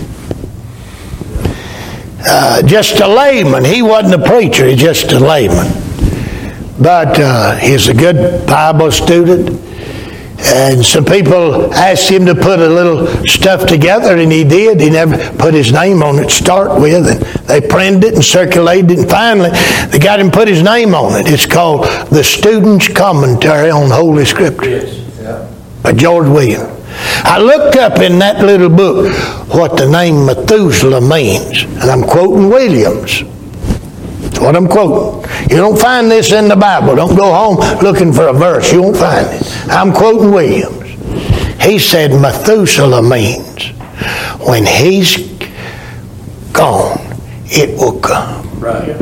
Just a layman. He wasn't a preacher. He's just a layman. But he's a good Bible student. And some people asked him to put a little stuff together, and he did. He never put his name on it to start with, and they printed it and circulated it, and finally they got him to put his name on it. It's called The Student's Commentary on Holy Scripture by George Williams. I looked up in that little book what the name Methuselah means, and I'm quoting Williams. That's what I'm quoting. You don't find this in the Bible. Don't go home looking for a verse. You won't find it. I'm quoting Williams. He said Methuselah means when he's gone, it will come. Right.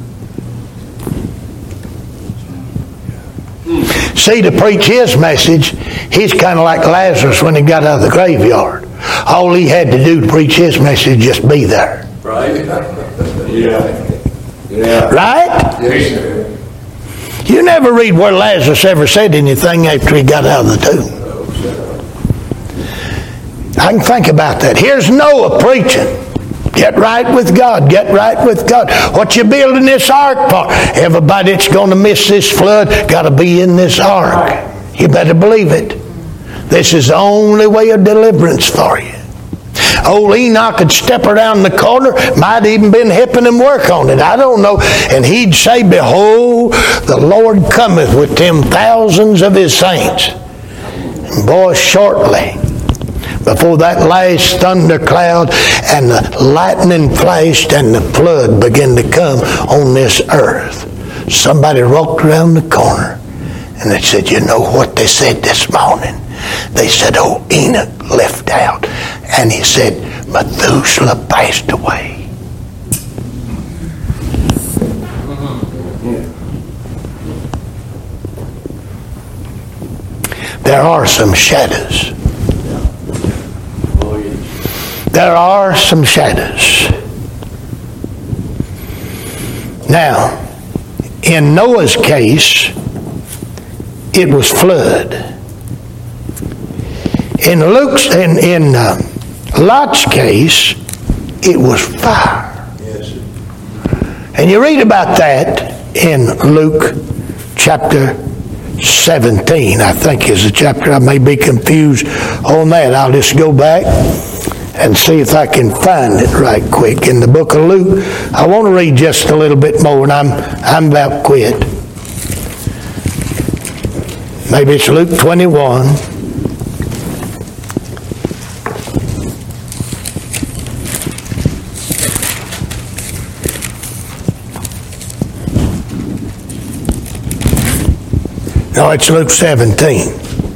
See, to preach his message, he's kind of like Lazarus when he got out of the graveyard. All he had to do to preach his message just be there. Right. Yeah. Yeah. Right? Yes, sir. You never read where Lazarus ever said anything after he got out of the tomb. I can think about that. Here's Noah preaching. Get right with God. Get right with God. What you building this ark for? Everybody that's going to miss this flood got to be in this ark. You better believe it. This is the only way of deliverance for you. Old Enoch could step around the corner, might even been helping him work on it. I don't know. And he'd say, behold, the Lord cometh with 10,000s of His saints. And boy, shortly, before that last thundercloud and the lightning flashed and the flood began to come on this earth, somebody walked around the corner and they said, you know what they said this morning? They said, oh, Enoch left out. And he said, Methuselah passed away. There are some shadows. There are some shadows. Now, in Noah's case, it was flood. In Lot's case, it was fire. Yes, sir. And you read about that in Luke chapter 17, I think is the chapter. I may be confused on that. I'll just go back and see if I can find it right quick. In the book of Luke, I want to read just a little bit more, and I'm about quit. Maybe it's Luke 21. No, it's Luke 17.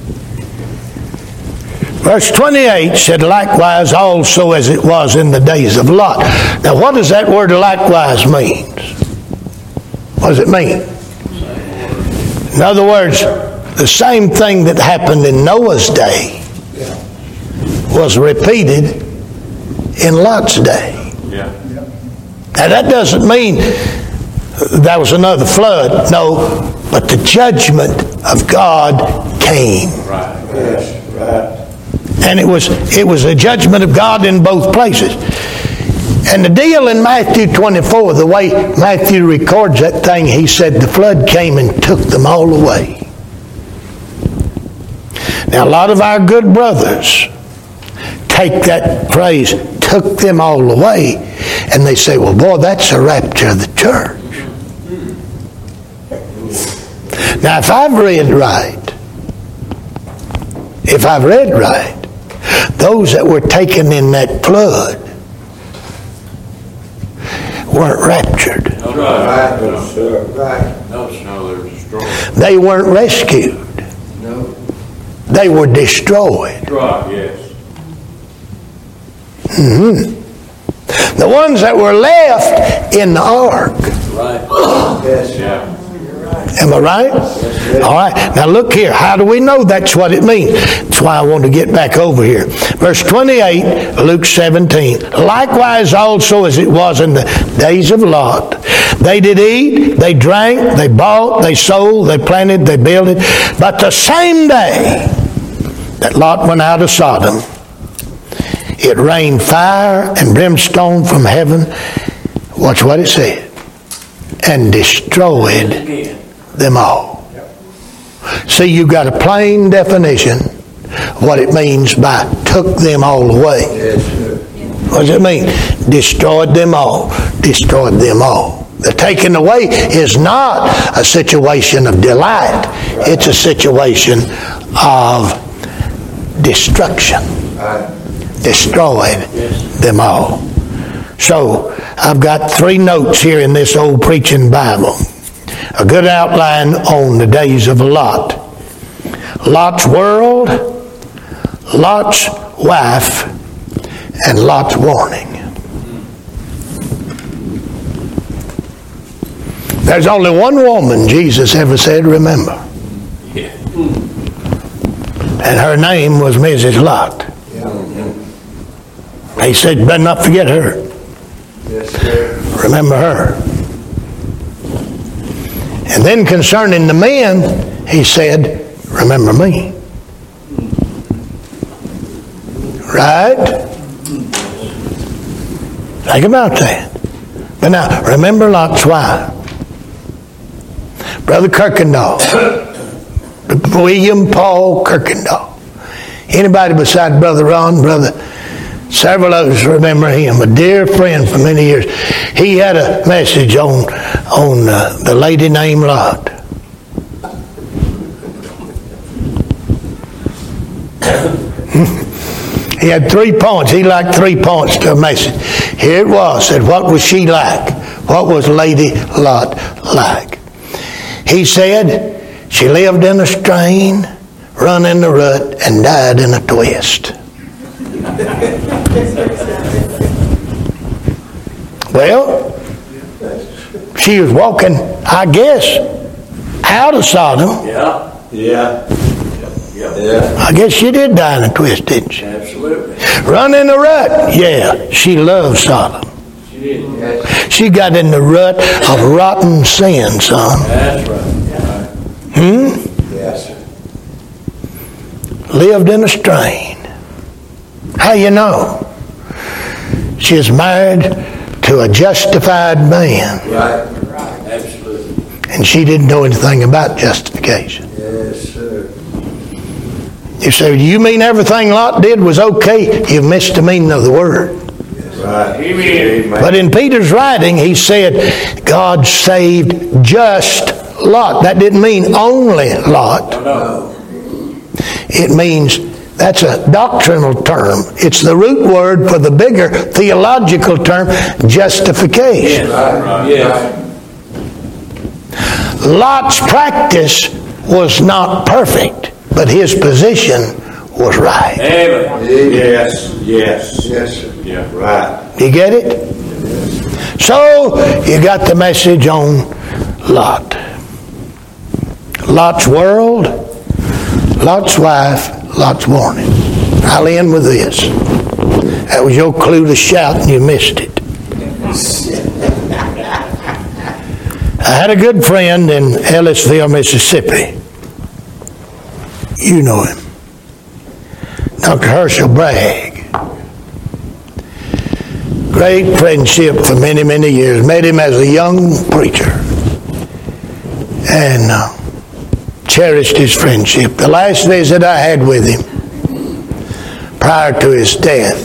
Verse 28 said, likewise also as it was in the days of Lot. Now what does that word likewise mean? What does it mean? In other words, the same thing that happened in Noah's day was repeated in Lot's day. Yeah. Now that doesn't mean there was another flood. No, but the judgment of God came. Right. Yes, right. And it was a judgment of God in both places. And the deal in Matthew 24, the way Matthew records that thing, he said the flood came and took them all away. Now a lot of our good brothers take that phrase, took them all away, and they say, well, boy, that's a rapture of the church. Now, if I've read right, those that were taken in that flood weren't raptured. Right, no, sir, right. No, they're destroyed. They weren't rescued. No. They were destroyed. Right, yes. The ones that were left in the ark. Right. Yes, Yeah. Am I right? All right. Now look here. How do we know that's what it means? That's why I want to get back over here. Verse 28, Luke 17. Likewise also as it was in the days of Lot. They did eat, they drank, they bought, they sold, they planted, they builded. But the same day that Lot went out of Sodom, it rained fire and brimstone from heaven. Watch what it said. And destroyed them all. See, you got a plain definition of what it means by took them all away. yes, sir. What does it mean? Destroyed them all. Destroyed them all. The taking away is not a situation of delight. It's a situation of destruction. Right. Destroyed them all. So, I've got 3 notes here in this old preaching Bible. A good outline on the days of Lot. Lot's world, Lot's wife, and Lot's warning. There's only one woman Jesus ever said, remember. Yeah. And her name was Mrs. Lot. He said, you better not forget her. Yes, sir. Remember her. And then concerning the men, he said, remember me. Right? Think about that. But now, remember Lot's wife. Brother Kirkendall. William Paul Kirkendall. Anybody beside Brother Ron, several of us remember him, a dear friend for many years. He had a message on the lady named Lot. He had 3 points. He liked 3 points to a message. Here it was. Said, what was she like? What was Lady Lot like? He said, she lived in a strain, run in the rut, and died in a twist. Well, she was walking, I guess, out of Sodom. Yeah. Yeah. Yeah. I guess she did die in a twist, didn't she? Absolutely. Run in the rut. Yeah, she loved Sodom. She did. Yes. She got in the rut of rotten sin, son. That's right. Yes, sir. Lived in a strain. How you know? She is married to a justified man. Right. Absolutely. And she didn't know anything about justification. Yes, sir. You say, do you mean everything Lot did was okay? You've missed the meaning of the word. Right. Amen. But in Peter's writing, he said, God saved just Lot. That didn't mean only Lot. No. It means, that's a doctrinal term. It's the root word for the bigger theological term, justification. Right. Yes. Lot's practice was not perfect, but his position was right. Amen. Yes, yes. Yes, sir. Yeah. Right. You get it? So, you got the message on Lot. Lot's world, Lot's wife, Lot's warning. I'll end with this. That was your clue to shout and you missed it. I had a good friend in Ellisville, Mississippi. You know him. Dr. Herschel Bragg. Great friendship for many, many years. Met him as a young preacher. And cherished his friendship. The last visit I had with him, prior to his death,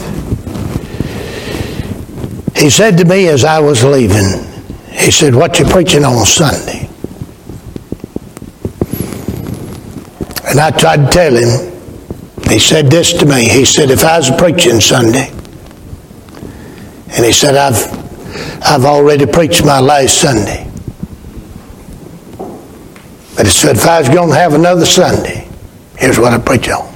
he said to me as I was leaving, he said, "What you preaching on Sunday?" And I tried to tell him. He said this to me. He said, "If I was preaching Sunday," and he said, I've already preached my last Sunday. But he said, if I was going to have another Sunday, here's what I preach on.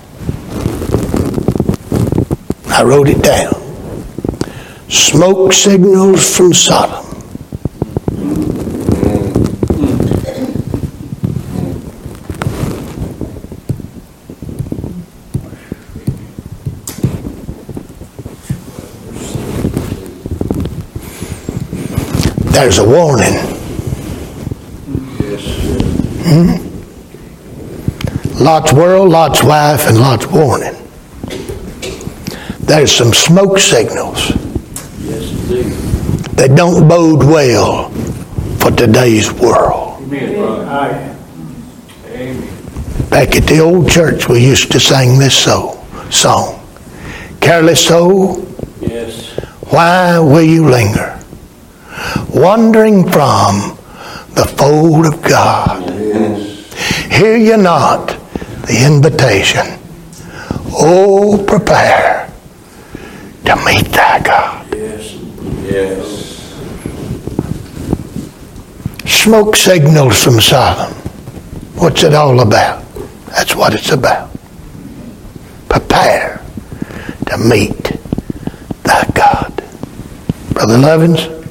I wrote it down. Smoke signals from Sodom. There's a warning. Lot's world, Lot's wife, and Lot's warning. There's some smoke signals that don't bode well for today's world. Amen. Back at the old church, we used to sing this song. Careless soul, Yes. why will you linger? Wandering from the fold of God. Hear you not the invitation? Oh, prepare to meet thy God. Yes. Yes. Smoke signals from Sodom. What's it all about? That's what it's about. Prepare to meet thy God. Brother Lovins?